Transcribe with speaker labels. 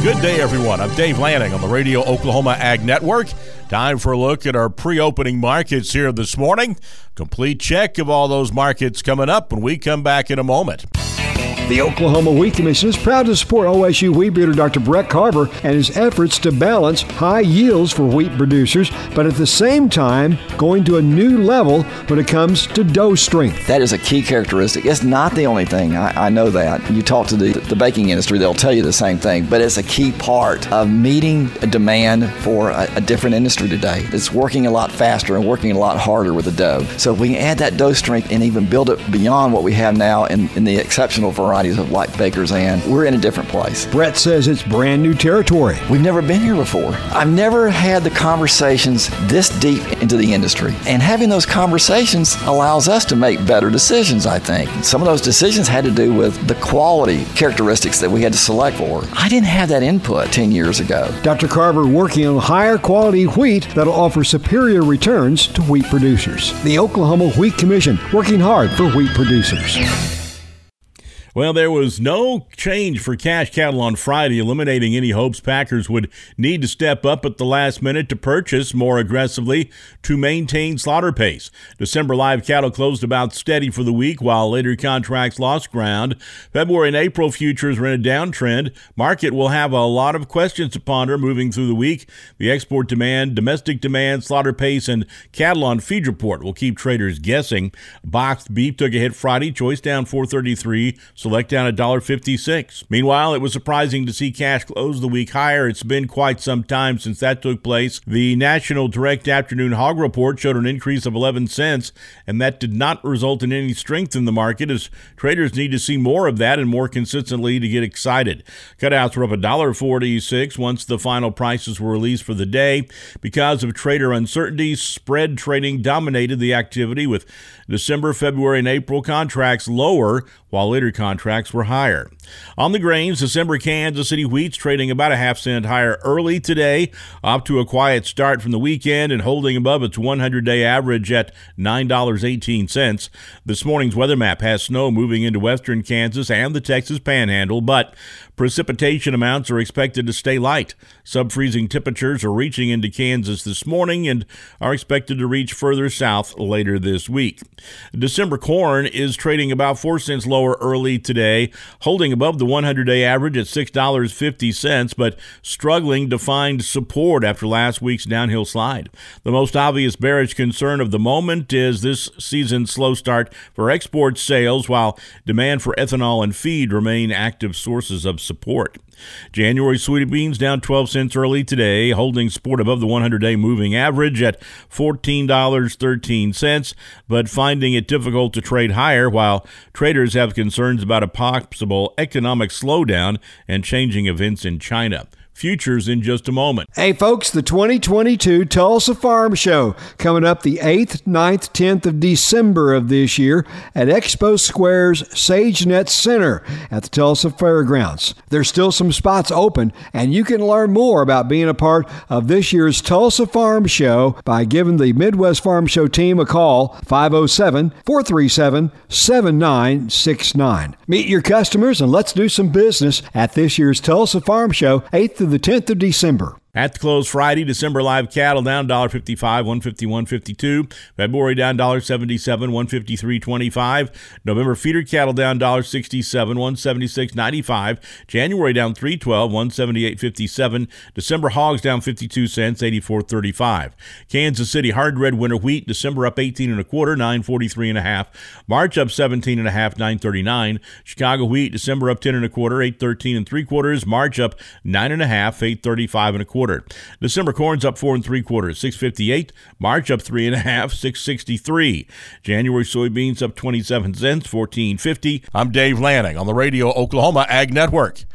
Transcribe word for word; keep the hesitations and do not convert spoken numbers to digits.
Speaker 1: Good day, everyone. I'm Dave Lanning on the Radio Oklahoma Ag Network. Time for a look at our pre-opening markets here this morning. Complete check of all those markets coming up when we come back in a moment.
Speaker 2: The Oklahoma Wheat Commission is proud to support O S U wheat breeder Doctor Brett Carver and his efforts to balance high yields for wheat producers, but at the same time going to a new level when it comes to dough strength.
Speaker 3: That is a key characteristic. It's not the only thing. I, I know that. You talk to the, the baking industry, they'll tell you the same thing, but it's a key part of meeting a demand for a, a different industry today. It's working a lot faster and working a lot harder with the dough. So if we can add that dough strength and even build it beyond what we have now in, in the exceptional variety of like Baker's Ann, we're in a different place.
Speaker 2: Brett says it's brand new territory.
Speaker 3: We've never been here before. I've never had the conversations this deep into the industry. And having those conversations allows us to make better decisions, I think. Some of those decisions had to do with the quality characteristics that we had to select for. I didn't have that input ten years ago.
Speaker 2: Doctor Carver working on higher quality wheat that'll offer superior returns to wheat producers. The Oklahoma Wheat Commission working hard for wheat producers.
Speaker 1: Well, there was no change for cash cattle on Friday, eliminating any hopes Packers would need to step up at the last minute to purchase more aggressively to maintain slaughter pace. December live cattle closed about steady for the week, while later contracts lost ground. February and April futures are in a downtrend. Market will have a lot of questions to ponder moving through the week. The export demand, domestic demand, slaughter pace, and cattle on feed report will keep traders guessing. Boxed beef took a hit Friday, choice down four thirty-three. Select down one dollar fifty-six. Meanwhile, it was surprising to see cash close the week higher. It's been quite some time since that took place. The National Direct Afternoon Hog Report showed an increase of eleven cents, and that did not result in any strength in the market, as traders need to see more of that and more consistently to get excited. Cutouts were up one dollar forty-six once the final prices were released for the day. Because of trader uncertainty, spread trading dominated the activity, with December, February, and April contracts lower, while later contracts were higher. On the grains, December Kansas City wheat's trading about a half cent higher early today, up to a quiet start from the weekend and holding above its one hundred day average at nine dollars and eighteen cents. This morning's weather map has snow moving into western Kansas and the Texas Panhandle, but precipitation amounts are expected to stay light. Sub-freezing temperatures are reaching into Kansas this morning and are expected to reach further south later this week. December corn is trading about four cents lower early today, holding above the one hundred day average at six dollars and fifty cents, but struggling to find support after last week's downhill slide. The most obvious bearish concern of the moment is this season's slow start for export sales, while demand for ethanol and feed remain active sources of support. January soybeans down twelve cents early today, holding support above the one hundred day moving average at fourteen dollars and thirteen cents, but finding it difficult to trade higher, while traders have concerns about a possible economic slowdown and changing events in China. Futures in just a moment.
Speaker 2: Hey folks, the twenty twenty-two Tulsa Farm Show coming up the eighth, ninth, tenth of December of this year at Expo Square's SageNet Center at the Tulsa Fairgrounds. There's still some spots open, and you can learn more about being a part of this year's Tulsa Farm Show by giving the Midwest Farm Show team a call, five oh seven, four three seven, seven nine six nine. Meet your customers and let's do some business at this year's Tulsa Farm Show, eighth to the tenth of December.
Speaker 1: At the close Friday, December live cattle down one dollar fifty-five, one fifty-one fifty-two. February down one dollar seventy-seven, one fifty-three twenty-five. November feeder cattle down one dollar sixty-seven, one seventy-six ninety-five. January down three twelve, one seventy-eight fifty-seven. December hogs down fifty-two cents, eighty-four thirty-five. Kansas City hard red winter wheat, December up eighteen and a quarter, nine forty-three and a half. March up seventeen and a half, nine thirty-nine. Chicago wheat, December up ten and a quarter, eight thirteen and three quarters. March up nine and a half, eight thirty-five and a quarter. December corn's up four and three quarters, six fifty-eight. March up three and a half, six sixty-three. January soybeans up twenty-seven cents, fourteen fifty.
Speaker 4: I'm Dave Lanning on the Radio Oklahoma Ag Network.